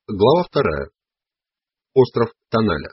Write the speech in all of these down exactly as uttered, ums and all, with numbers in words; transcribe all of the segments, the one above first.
Глава вторая. Остров Таналя.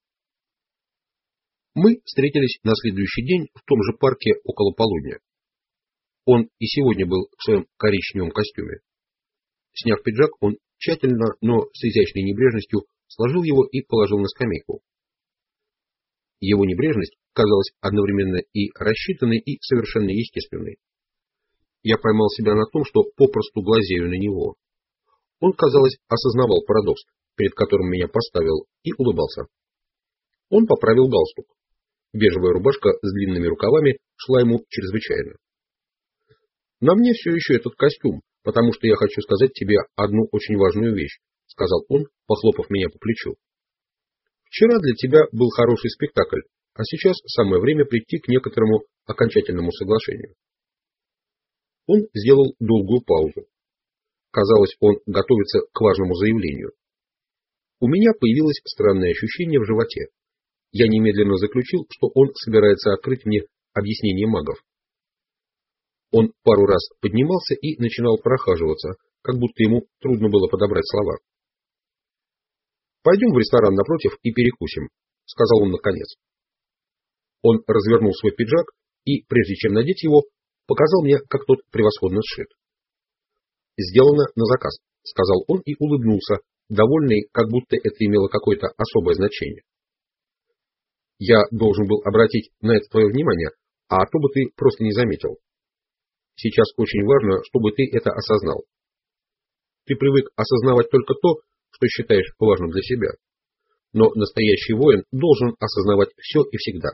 Мы встретились на следующий день в том же парке около полудня. Он и сегодня был в своем коричневом костюме. Сняв пиджак, он тщательно, но с изящной небрежностью сложил его и положил на скамейку. Его небрежность казалась одновременно и рассчитанной, и совершенно естественной. Я поймал себя на том, что попросту глазею на него. Он, казалось, осознавал парадокс, перед которым меня поставил, и улыбался. Он поправил галстук. Бежевая рубашка с длинными рукавами шла ему чрезвычайно. «На мне все еще этот костюм, потому что я хочу сказать тебе одну очень важную вещь», — сказал он, похлопав меня по плечу. «Вчера для тебя был хороший спектакль, а сейчас самое время прийти к некоторому окончательному соглашению». Он сделал долгую паузу. Казалось, он готовится к важному заявлению. У меня появилось странное ощущение в животе. Я немедленно заключил, что он собирается открыть мне объяснение магов. Он пару раз поднимался и начинал прохаживаться, как будто ему трудно было подобрать слова. «Пойдем в ресторан напротив и перекусим», — сказал он наконец. Он развернул свой пиджак и, прежде чем надеть его, показал мне, как тот превосходно сшит. «Сделано на заказ», — сказал он и улыбнулся, довольный, как будто это имело какое-то особое значение. «Я должен был обратить на это твое внимание, а то бы ты просто не заметил. Сейчас очень важно, чтобы ты это осознал. Ты привык осознавать только то, что считаешь важным для себя. Но настоящий воин должен осознавать все и всегда.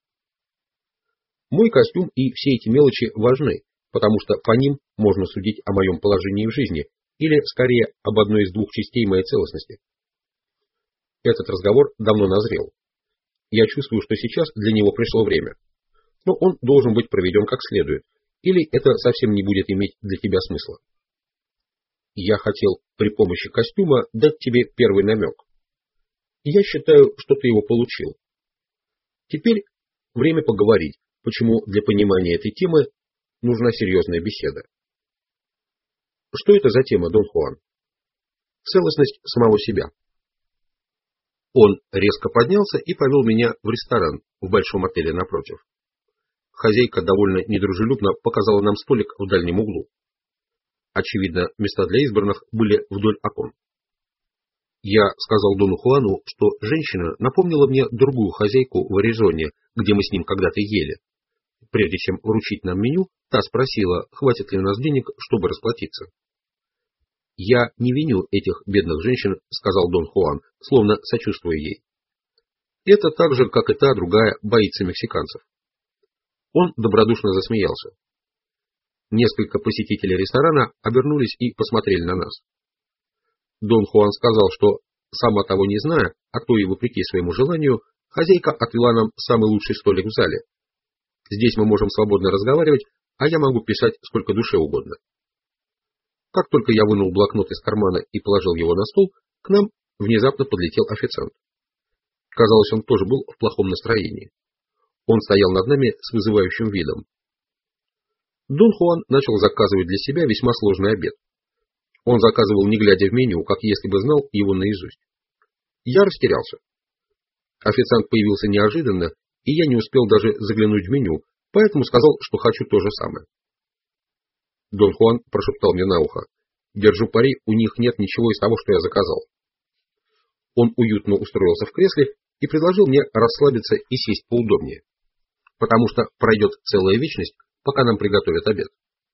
Мой костюм и все эти мелочи важны, потому что по ним можно судить о моем положении в жизни, или, скорее, об одной из двух частей моей целостности. Этот разговор давно назрел. Я чувствую, что сейчас для него пришло время. Но он должен быть проведен как следует, или это совсем не будет иметь для тебя смысла. Я хотел при помощи костюма дать тебе первый намек. Я считаю, что ты его получил. Теперь время поговорить, почему для понимания этой темы нужна серьезная беседа. Что это за тема, Дон Хуан? Целостность самого себя. Он резко поднялся и повел меня в ресторан в большом отеле напротив. Хозяйка довольно недружелюбно показала нам столик в дальнем углу. Очевидно, места для избранных были вдоль окон. Я сказал Дону Хуану, что женщина напомнила мне другую хозяйку в Аризоне, где мы с ним когда-то ели. Прежде чем вручить нам меню, та спросила, хватит ли у нас денег, чтобы расплатиться. «Я не виню этих бедных женщин», — сказал Дон Хуан, словно сочувствуя ей. «Это так же, как и та другая, боится мексиканцев». Он добродушно засмеялся. Несколько посетителей ресторана обернулись и посмотрели на нас. Дон Хуан сказал, что, сама того не зная, а то и вопреки своему желанию, хозяйка отвела нам самый лучший столик в зале. Здесь мы можем свободно разговаривать, а я могу писать сколько душе угодно. Как только я вынул блокнот из кармана и положил его на стол, к нам внезапно подлетел официант. Казалось, он тоже был в плохом настроении. Он стоял над нами с вызывающим видом. Дон Хуан начал заказывать для себя весьма сложный обед. Он заказывал, не глядя в меню, как если бы знал его наизусть. Я растерялся. Официант появился неожиданно, и я не успел даже заглянуть в меню, поэтому сказал, что хочу то же самое. Дон Хуан прошептал мне на ухо: «Держу пари, у них нет ничего из того, что я заказал». Он уютно устроился в кресле и предложил мне расслабиться и сесть поудобнее, потому что пройдет целая вечность, пока нам приготовят обед.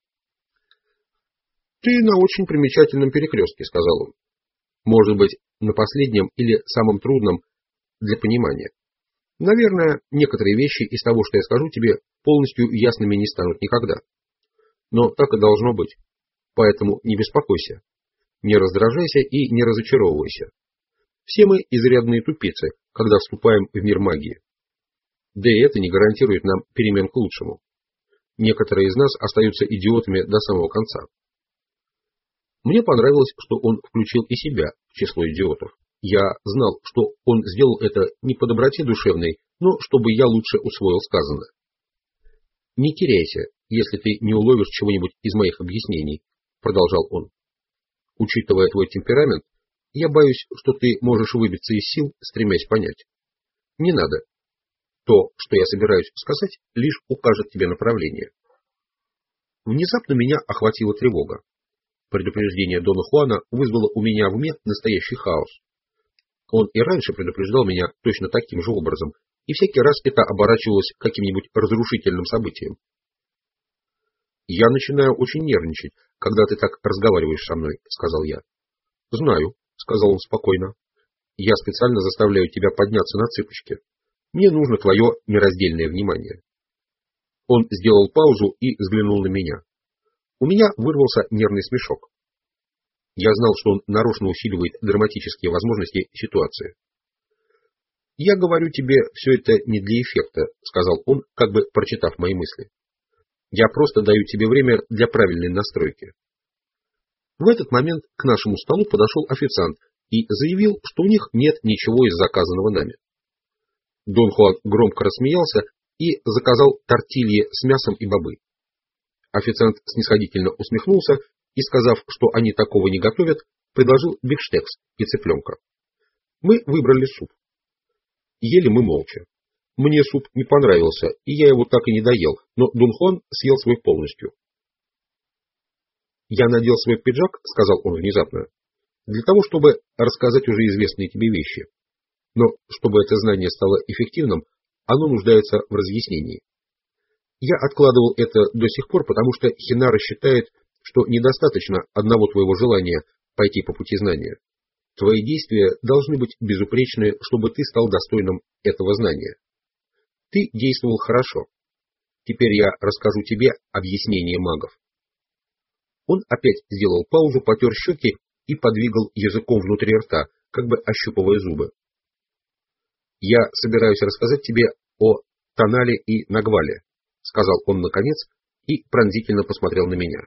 «Ты на очень примечательном перекрестке», — сказал он. «Может быть, на последнем или самом трудном для понимания. Наверное, некоторые вещи из того, что я скажу тебе, полностью ясными не станут никогда. Но так и должно быть. Поэтому не беспокойся, не раздражайся и не разочаровывайся. Все мы изрядные тупицы, когда вступаем в мир магии. Да и это не гарантирует нам перемен к лучшему. Некоторые из нас остаются идиотами до самого конца». Мне понравилось, что он включил и себя в число идиотов. Я знал, что он сделал это не по доброте душевной, но чтобы я лучше усвоил сказанное. «Не теряйся, если ты не уловишь чего-нибудь из моих объяснений», — продолжал он. «Учитывая твой темперамент, Я боюсь, что ты можешь выбиться из сил, стремясь понять. Не надо. То, что я собираюсь сказать, лишь укажет тебе направление. Внезапно меня охватила тревога. Предупреждение Дона Хуана вызвало у меня в уме настоящий хаос. Он и раньше предупреждал меня точно таким же образом, и всякий раз это оборачивалось каким-нибудь разрушительным событием. «Я начинаю очень нервничать, когда ты так разговариваешь со мной», — сказал я. «Знаю», — сказал он спокойно. «Я специально заставляю тебя подняться на цыпочки. Мне нужно твое нераздельное внимание». Он сделал паузу и взглянул на меня. У меня вырвался нервный смешок. Я знал, что он нарочно усиливает драматические возможности ситуации. «Я говорю тебе все это не для эффекта», — сказал он, как бы прочитав мои мысли. «Я просто даю тебе время для правильной настройки». В этот момент к нашему столу подошел официант и заявил, что у них нет ничего из заказанного нами. Дон Хуан громко рассмеялся и заказал тортильи с мясом и бобы. Официант снисходительно усмехнулся и, сказав, что они такого не готовят, предложил бифштекс и цыпленка. Мы выбрали суп. Ели мы молча. Мне суп не понравился, и я его так и не доел, но Дон Хуан съел свой полностью. «Я надел свой пиджак», — сказал он внезапно, — «для того, чтобы рассказать уже известные тебе вещи. Но чтобы это знание стало эффективным, оно нуждается в разъяснении. Я откладывал это до сих пор, потому что Хинара считает, что недостаточно одного твоего желания пойти по пути знания. Твои действия должны быть безупречны, чтобы ты стал достойным этого знания. Ты действовал хорошо. Теперь я расскажу тебе объяснение магов». Он опять сделал паузу, потер щеки и подвигал языком внутри рта, как бы ощупывая зубы. «Я собираюсь рассказать тебе о Танале и Нагвале», — сказал он наконец и пронзительно посмотрел на меня.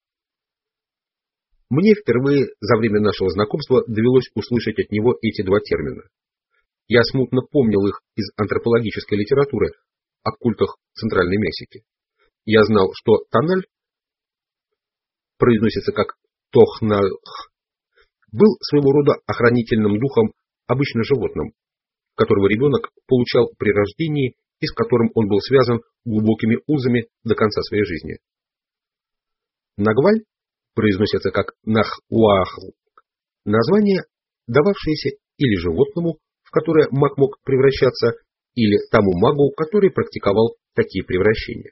Мне впервые за время нашего знакомства довелось услышать от него эти два термина. Я смутно помнил их из антропологической литературы о культах Центральной Мексики. Я знал, что Таналь произносится как Тохналх, был своего рода охранительным духом, обычно животным, которого ребенок получал при рождении и с которым он был связан глубокими узами до конца своей жизни. Нагваль произносится как Нахуахл, название, дававшееся или животному, в которое маг мог превращаться, или тому магу, который практиковал такие превращения.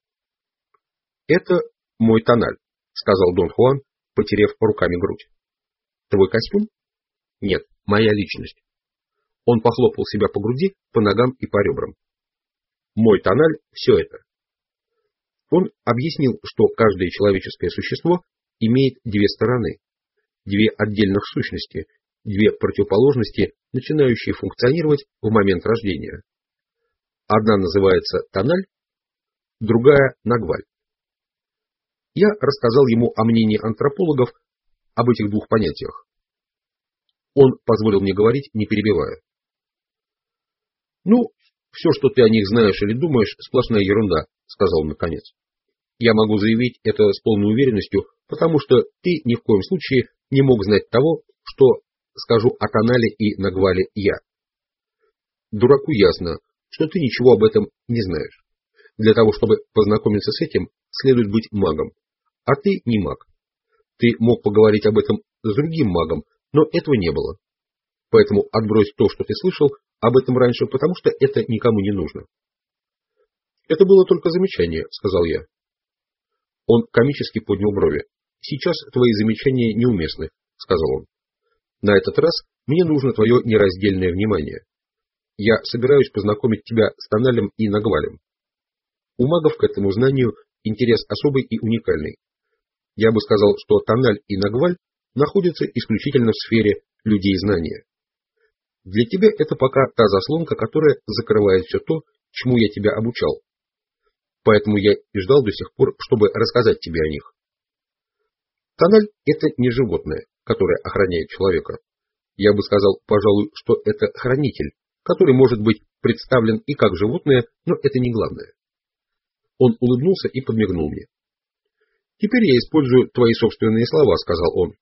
«Это мой Таналь», — сказал Дон Хуан, потеряв руками грудь. «Твой костюм?» «Нет, моя личность». Он похлопал себя по груди, по ногам и по ребрам. «Мой Таналь — все это». Он объяснил, что каждое человеческое существо имеет две стороны, две отдельных сущности, две противоположности, начинающие функционировать в момент рождения. Одна называется Таналь, другая — Нагваль. Я рассказал ему о мнении антропологов об этих двух понятиях. Он позволил мне говорить, не перебивая. «Ну, все, что ты о них знаешь или думаешь, сплошная ерунда», — сказал он наконец. «Я могу заявить это с полной уверенностью, потому что ты ни в коем случае не мог знать того, что скажу о Танале и Нагвале я. Дураку ясно, что ты ничего об этом не знаешь. Для того, чтобы познакомиться с этим, следует быть магом. А ты не маг. Ты мог поговорить об этом с другим магом, но этого не было. Поэтому отбрось то, что ты слышал об этом раньше, потому что это никому не нужно». «Это было только замечание», — сказал я. Он комически поднял брови. «Сейчас твои замечания неуместны», — сказал он. «На этот раз мне нужно твое нераздельное внимание. Я собираюсь познакомить тебя с Таналем и Нагвалем. У магов к этому знанию интерес особый и уникальный. Я бы сказал, что Таналь и Нагваль находятся исключительно в сфере людей знания. Для тебя это пока та заслонка, которая закрывает все то, чему я тебя обучал. Поэтому я и ждал до сих пор, чтобы рассказать тебе о них. Таналь — это не животное, которое охраняет человека. Я бы сказал, пожалуй, что это хранитель, который может быть представлен и как животное, но это не главное». Он улыбнулся и подмигнул мне. «Теперь я использую твои собственные слова», — сказал он.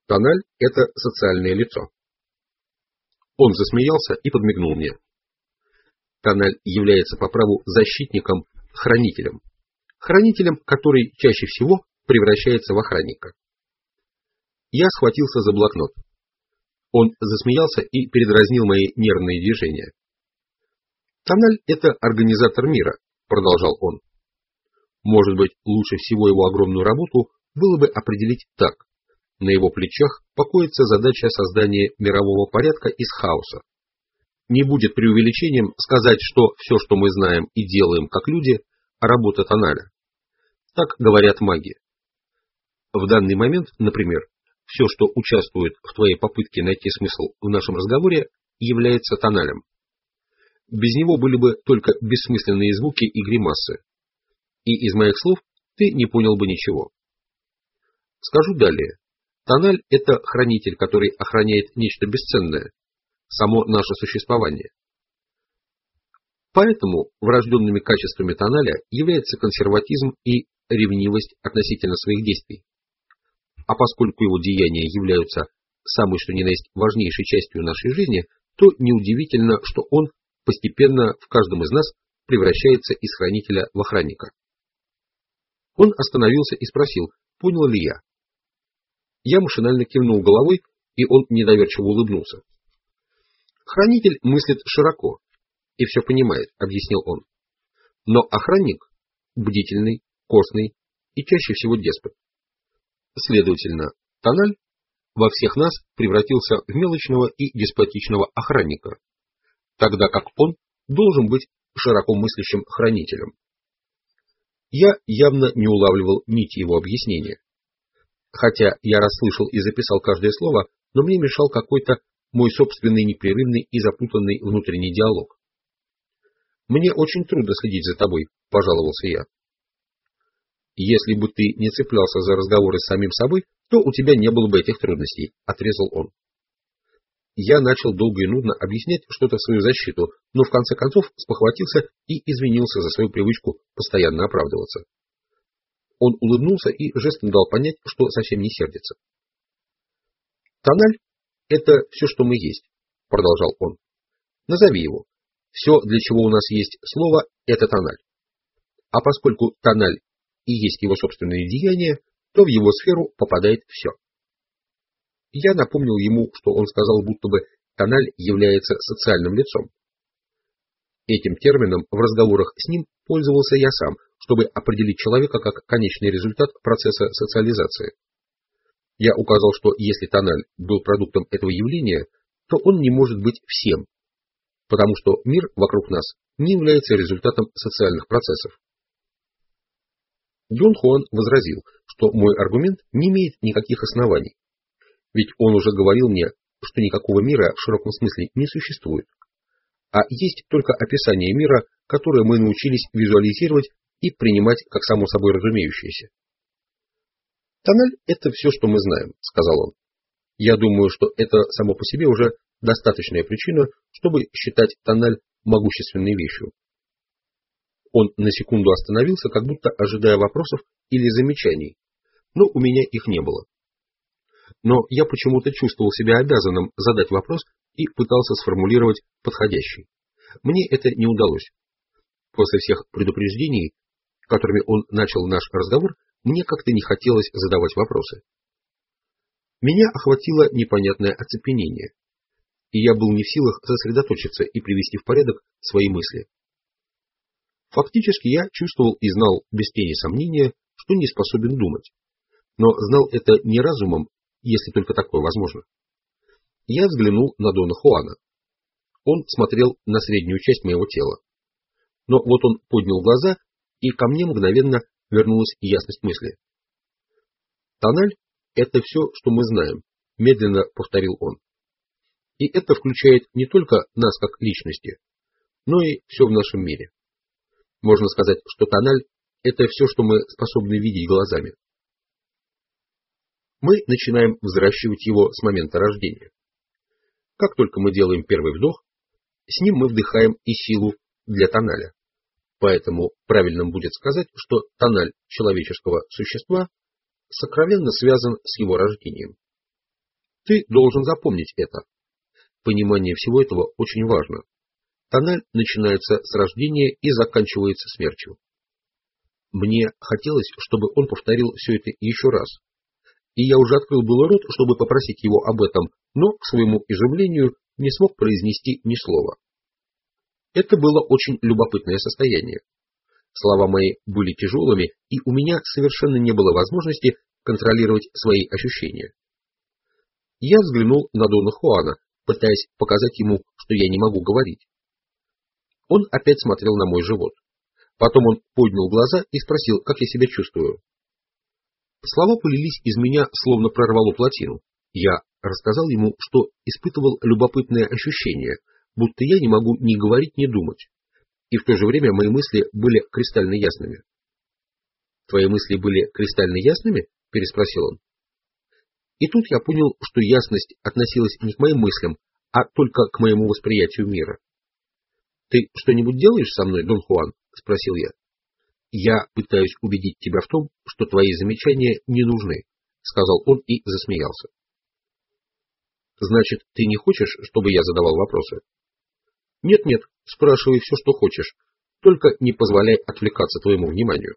Тональ – это социальное лицо. Он засмеялся и подмигнул мне. Тональ является по праву защитником, хранителем. Хранителем, который чаще всего превращается в охранника. Я схватился за блокнот. Он засмеялся и передразнил мои нервные движения. Тональ – это организатор мира, продолжал он. Может быть, лучше всего его огромную работу было бы определить так. На его плечах покоится задача создания мирового порядка из хаоса. Не будет преувеличением сказать, что все, что мы знаем и делаем как люди, работа Тоналя. Так говорят маги. В данный момент, например, все, что участвует в твоей попытке найти смысл в нашем разговоре, является Тоналем. Без него были бы только бессмысленные звуки и гримасы. И из моих слов ты не понял бы ничего. Скажу далее. Тональ – это хранитель, который охраняет нечто бесценное, само наше существование. Поэтому врожденными качествами Тоналя является консерватизм и ревнивость относительно своих действий. А поскольку его деяния являются самой что ни на есть важнейшей частью нашей жизни, то неудивительно, что он постепенно в каждом из нас превращается из хранителя в охранника. Он остановился и спросил, понял ли я. Я машинально кивнул головой, и он недоверчиво улыбнулся. Хранитель мыслит широко и все понимает, объяснил он. Но охранник бдительный, костный и чаще всего деспот. Следовательно, Тональ во всех нас превратился в мелочного и деспотичного охранника, тогда как он должен быть широко мыслящим хранителем. Я явно не улавливал нити его объяснения. Хотя я расслышал и записал каждое слово, но мне мешал какой-то мой собственный непрерывный и запутанный внутренний диалог. «Мне очень трудно следить за тобой», — пожаловался я. «Если бы ты не цеплялся за разговоры с самим собой, то у тебя не было бы этих трудностей», — отрезал он. Я начал долго и нудно объяснять что-то в свою защиту, но в конце концов спохватился и извинился за свою привычку постоянно оправдываться. Он улыбнулся и жестом дал понять, что совсем не сердится. «Тональ – это все, что мы есть», – продолжал он. «Назови его. Все, для чего у нас есть слово, это Тональ. А поскольку Тональ и есть его собственные деяния, то в его сферу попадает все». Я напомнил ему, что он сказал, будто бы Тональ является социальным лицом. Этим термином в разговорах с ним пользовался я сам, чтобы определить человека как конечный результат процесса социализации. Я указал, что если Тональ был продуктом этого явления, то он не может быть всем, потому что мир вокруг нас не является результатом социальных процессов. Дон Хуан возразил, что мой аргумент не имеет никаких оснований, ведь он уже говорил мне, что никакого мира в широком смысле не существует, а есть только описание мира, которое мы научились визуализировать и принимать как само собой разумеющееся. «Тональ – это все, что мы знаем», – сказал он. «Я думаю, что это само по себе уже достаточная причина, чтобы считать Тональ могущественной вещью». Он на секунду остановился, как будто ожидая вопросов или замечаний, но у меня их не было. Но я почему-то чувствовал себя обязанным задать вопрос и пытался сформулировать подходящий. Мне это не удалось. После всех предупреждений, которыми он начал наш разговор, мне как-то не хотелось задавать вопросы. Меня охватило непонятное оцепенение, и я был не в силах сосредоточиться и привести в порядок свои мысли. Фактически я чувствовал и знал без тени сомнения, что не способен думать, но знал это не разумом, если только такое возможно. Я взглянул на Дона Хуана. Он смотрел на среднюю часть моего тела. Но вот он поднял глаза, и ко мне мгновенно вернулась ясность мысли. «Тональ – это все, что мы знаем», – медленно повторил он. «И это включает не только нас как личности, но и все в нашем мире. Можно сказать, что Тональ – это все, что мы способны видеть глазами. Мы начинаем взращивать его с момента рождения. Как только мы делаем первый вдох, с ним мы вдыхаем и силу для Тоналя. Поэтому правильным будет сказать, что Тональ человеческого существа сокровенно связан с его рождением. Ты должен запомнить это. Понимание всего этого очень важно. Тональ начинается с рождения и заканчивается смертью. Мне хотелось, чтобы он повторил все это еще раз. И я уже открыл было рот, чтобы попросить его об этом, но, к своему изумлению, не смог произнести ни слова. Это было очень любопытное состояние. Слова мои были тяжелыми, и у меня совершенно не было возможности контролировать свои ощущения. Я взглянул на Дона Хуана, пытаясь показать ему, что я не могу говорить. Он опять смотрел на мой живот. Потом он поднял глаза и спросил, как я себя чувствую. Слова полились из меня, словно прорвало плотину. Я рассказал ему, что испытывал любопытное ощущение, будто я не могу ни говорить, ни думать. И в то же время мои мысли были кристально ясными. «Твои мысли были кристально ясными?» – переспросил он. И тут я понял, что ясность относилась не к моим мыслям, а только к моему восприятию мира. «Ты что-нибудь делаешь со мной, Дон Хуан?» – спросил я. «Я пытаюсь убедить тебя в том, что твои замечания не нужны», – сказал он и засмеялся. «Значит, ты не хочешь, чтобы я задавал вопросы?» «Нет-нет, спрашивай все, что хочешь, только не позволяй отвлекаться твоему вниманию».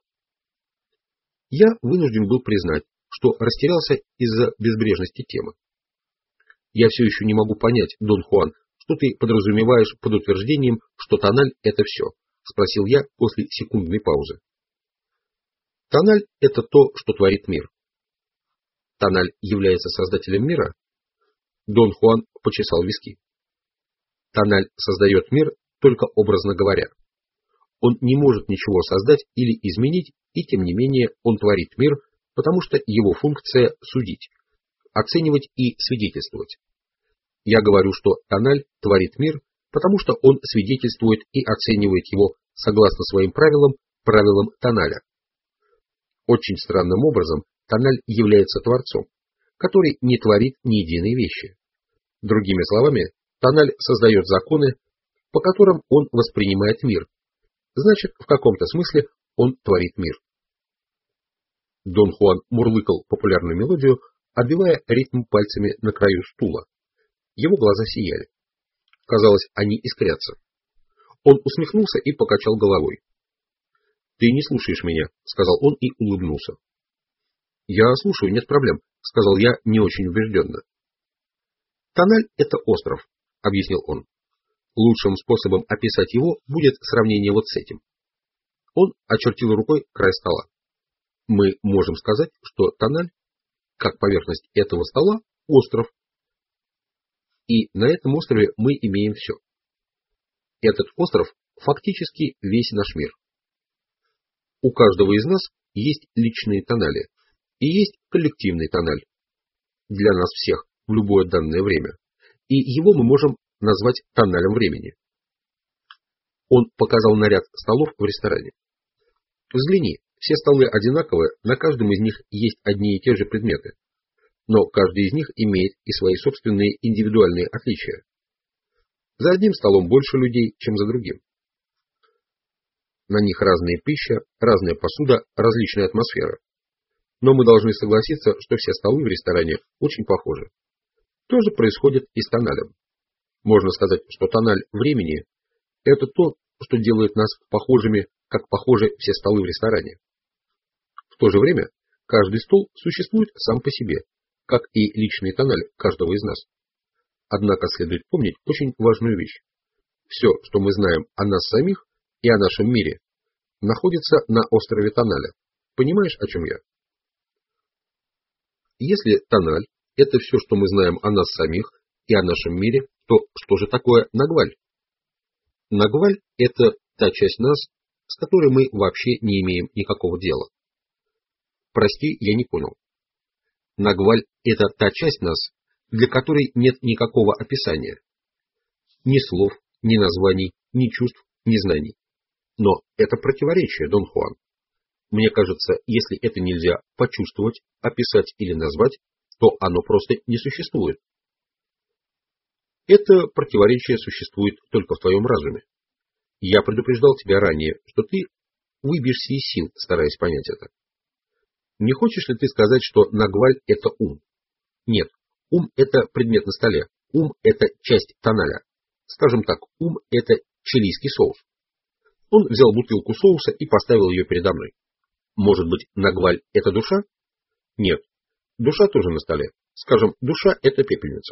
Я вынужден был признать, что растерялся из-за безбрежности темы. «Я все еще не могу понять, Дон Хуан, что ты подразумеваешь под утверждением, что тональ – это все?» – спросил я после секундной паузы. «Тональ – это то, что творит мир». «Тональ является создателем мира?» Дон Хуан почесал виски. «Тональ создает мир, только образно говоря. Он не может ничего создать или изменить, и тем не менее он творит мир, потому что его функция – судить, оценивать и свидетельствовать. Я говорю, что тональ творит мир, потому что он свидетельствует и оценивает его согласно своим правилам, правилам тоналя. Очень странным образом тональ является творцом, который не творит ни единой вещи. Другими словами, тональ создает законы, по которым он воспринимает мир. Значит, в каком-то смысле он творит мир». Дон Хуан мурлыкал популярную мелодию, отбивая ритм пальцами на краю стула. Его глаза сияли. Казалось, они искрятся. Он усмехнулся и покачал головой. «Ты не слушаешь меня», — сказал он и улыбнулся. «Я слушаю, нет проблем», — сказал я не очень убежденно. «Тональ — это остров», — объяснил он. «Лучшим способом описать его будет сравнение вот с этим». Он очертил рукой край стола. «Мы можем сказать, что тональ, как поверхность этого стола, остров. И на этом острове мы имеем все. Этот остров фактически весь наш мир. У каждого из нас есть личные тонали и есть коллективный тональ. Для нас всех в любое данное время. И его мы можем назвать тоналем времени». Он показал на ряд столов в ресторане. «Взгляни, все столы одинаковые, на каждом из них есть одни и те же предметы. Но каждый из них имеет и свои собственные индивидуальные отличия. За одним столом больше людей, чем за другим. На них разная пища, разная посуда, различная атмосфера. Но мы должны согласиться, что все столы в ресторане очень похожи. То же происходит и с тоналем. Можно сказать, что тональ времени – это то, что делает нас похожими, как похожи все столы в ресторане. В то же время каждый стол существует сам по себе, как и личный тональ каждого из нас. Однако следует помнить очень важную вещь. Все, что мы знаем о нас самих и о нашем мире, находится на острове тоналя. Понимаешь, о чем я? Если тональ – это все, что мы знаем о нас самих и о нашем мире, то что же такое нагваль? Нагваль – это та часть нас, с которой мы вообще не имеем никакого дела. Прости, я не понял. Нагваль – это та часть нас, для которой нет никакого описания. Ни слов, ни названий, ни чувств, ни знаний. Но это противоречие, Дон Хуан. Мне кажется, если это нельзя почувствовать, описать или назвать, то оно просто не существует. Это противоречие существует только в твоем разуме. Я предупреждал тебя ранее, что ты выбьешься из сил, стараясь понять это. Не хочешь ли ты сказать, что нагваль – это ум? Нет, Ум – это предмет на столе, ум – это часть тоналя. Скажем так, ум – это чилийский соус. Он взял бутылку соуса и поставил ее передо мной. Может быть, Нагваль – это душа? Нет, душа тоже на столе. Скажем, душа – это пепельница.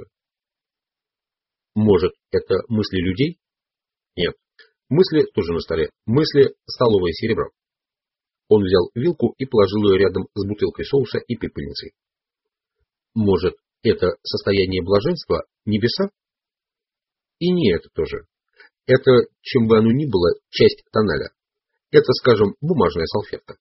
Может, это мысли людей? Нет, мысли тоже на столе. Мысли – столовое серебро. Он взял вилку и положил ее рядом с бутылкой соуса и пепельницей. Может, это состояние блаженства, небеса? И не это тоже. Это, чем бы оно ни было, часть тоналя. Это, скажем, бумажная салфетка.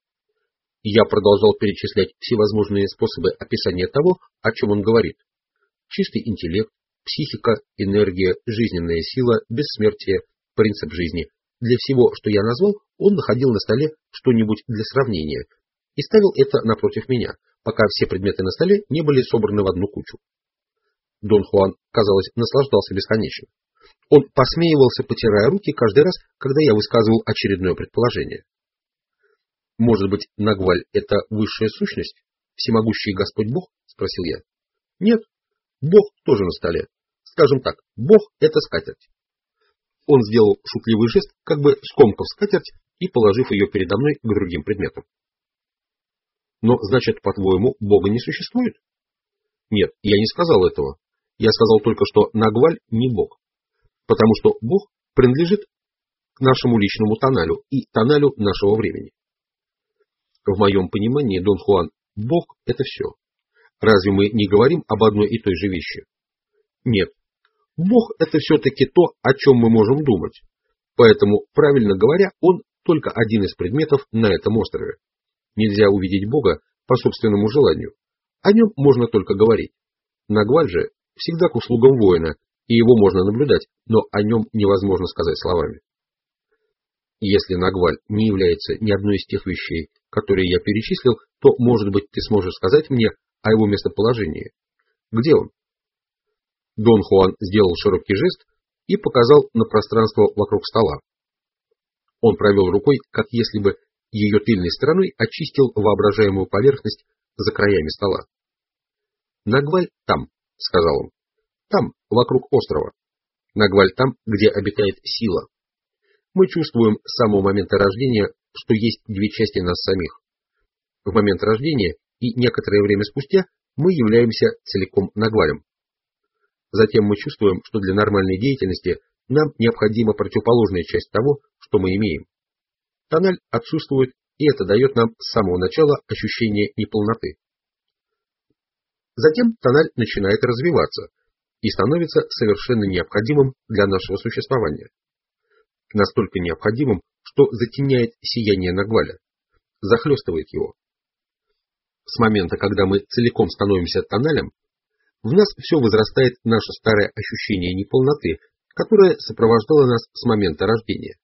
Я продолжал перечислять всевозможные способы описания того, о чем он говорит. Чистый интеллект, психика, энергия, жизненная сила, бессмертие, принцип жизни. Для всего, что я назвал, он находил на столе что-нибудь для сравнения и ставил это напротив меня, пока все предметы на столе не были собраны в одну кучу. Дон Хуан, казалось, наслаждался бесконечно. Он посмеивался, потирая руки каждый раз, когда я высказывал очередное предположение. «Может быть, Нагваль – это высшая сущность? Всемогущий Господь Бог?» – спросил я. «Нет, Бог тоже на столе. Скажем так, Бог – это скатерть». Он сделал шутливый жест, как бы скомкав скатерть и положив ее передо мной к другим предметам. «Но, значит, по-твоему, Бога не существует?» «Нет, я не сказал этого. Я сказал только, что Нагваль не Бог, потому что Бог принадлежит к нашему личному тоналю и тоналю нашего времени. В моем понимании, Дон Хуан, Бог – это все. Разве мы не говорим об одной и той же вещи? Нет, Бог – это все-таки то, о чем мы можем думать. Поэтому, правильно говоря, Он только один из предметов на этом острове. Нельзя увидеть Бога по собственному желанию. О нем можно только говорить. Нагваль же всегда к услугам воина, и его можно наблюдать, но о нем невозможно сказать словами. Если Нагваль не является ни одной из тех вещей, которые я перечислил, то, может быть, ты сможешь сказать мне о его местоположении. Где он? Дон Хуан сделал широкий жест и показал на пространство вокруг стола. Он провел рукой, как если бы ее тыльной стороной очистил воображаемую поверхность за краями стола. «Нагваль там», — сказал он. «Там, вокруг острова. Нагваль там, где обитает сила. Мы чувствуем с самого момента рождения, что есть две части нас самих. В момент рождения и некоторое время спустя мы являемся целиком Нагвалем. Затем мы чувствуем, что для нормальной деятельности нам необходима противоположная часть того, что мы имеем. Тональ отсутствует, и это дает нам с самого начала ощущение неполноты. Затем тональ начинает развиваться и становится совершенно необходимым для нашего существования. Настолько необходимым, что затеняет сияние Нагваля, захлестывает его. С момента, когда мы целиком становимся тоналем, в нас все возрастает наше старое ощущение неполноты, которое сопровождало нас с момента рождения.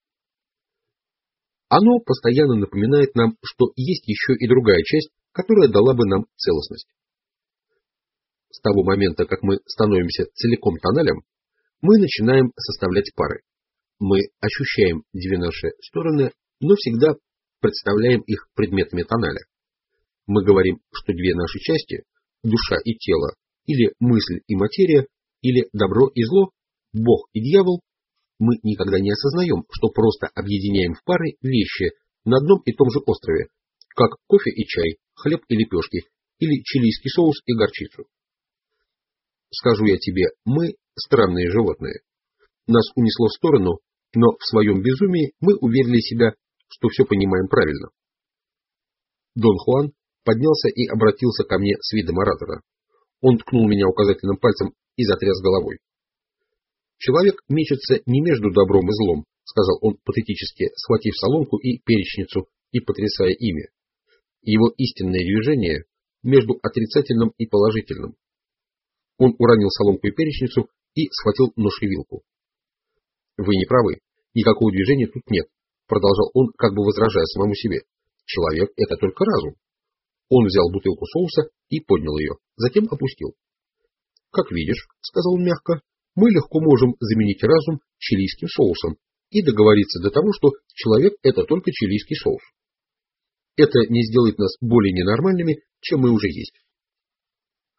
Оно постоянно напоминает нам, что есть еще и другая часть, которая дала бы нам целостность. С того момента, как мы становимся целиком тоналем, мы начинаем составлять пары. Мы ощущаем две наши стороны, но всегда представляем их предметами тоналя. Мы говорим, что две наши части, душа и тело, или мысль и материя, или добро и зло, Бог и дьявол, мы никогда не осознаем, что просто объединяем в пары вещи на одном и том же острове, как кофе и чай, хлеб и лепешки, или чилийский соус и горчицу. Скажу я тебе, мы странные животные. Нас унесло в сторону, но в своем безумии мы уверили себя, что все понимаем правильно. Дон Хуан поднялся и обратился ко мне с видом оратора. Он ткнул меня указательным пальцем и затряс головой. «Человек мечется не между добром и злом», — сказал он патетически, схватив соломку и перечницу и потрясая ими. «Его истинное движение между отрицательным и положительным». Он уронил соломку и перечницу и схватил нож и вилку. «Вы не правы, никакого движения тут нет», — продолжал он, как бы возражая самому себе. «Человек — это только разум». Он взял бутылку соуса и поднял ее, затем опустил. «Как видишь», — сказал он мягко, — «мы легко можем заменить разум чилийским соусом и договориться до того, что человек — это только чилийский соус. Это не сделает нас более ненормальными, чем мы уже есть».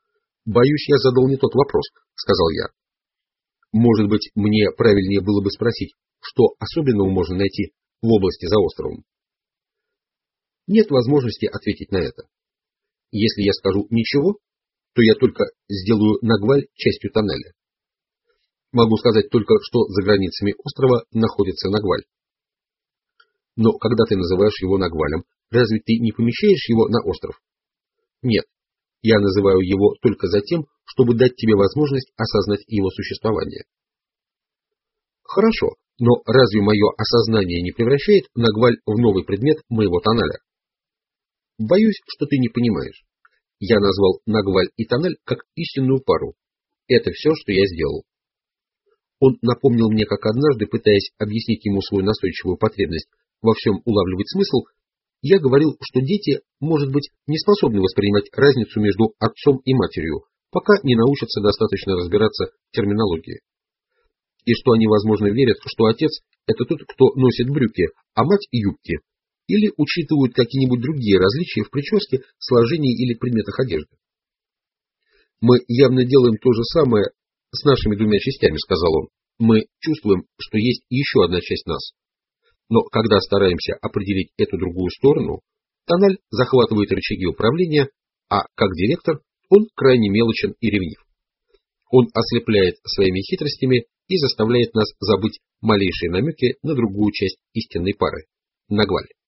Боюсь, я задал не тот вопрос, сказал я. Может быть, мне правильнее было бы спросить, что особенного можно найти в области за островом? Нет возможности ответить на это. Если я скажу ничего, то я только сделаю Нагваль частью тоннеля. Могу сказать только, что за границами острова находится Нагваль. Но когда ты называешь его Нагвалем, разве ты не помещаешь его на остров? Нет, я называю его только за тем, чтобы дать тебе возможность осознать его существование. Хорошо, но разве мое осознание не превращает Нагваль в новый предмет моего тоннеля? Боюсь, что ты не понимаешь. Я назвал Нагваль и тоннель как истинную пару. Это все, что я сделал. Он напомнил мне, как однажды, пытаясь объяснить ему свою настойчивую потребность во всем улавливать смысл, я говорил, что дети, может быть, не способны воспринимать разницу между отцом и матерью, пока не научатся достаточно разбираться в терминологии. И что они, возможно, верят, что отец – это тот, кто носит брюки, а мать – юбки, или учитывают какие-нибудь другие различия в прическе, сложении или предметах одежды. Мы явно делаем то же самое с нашими двумя частями, сказал он. Мы чувствуем, что есть еще одна часть нас. Но когда стараемся определить эту другую сторону, тоннель захватывает рычаги управления, а как директор он крайне мелочен и ревнив. Он ослепляет своими хитростями и заставляет нас забыть малейшие намеки на другую часть истинной пары – Нагваль.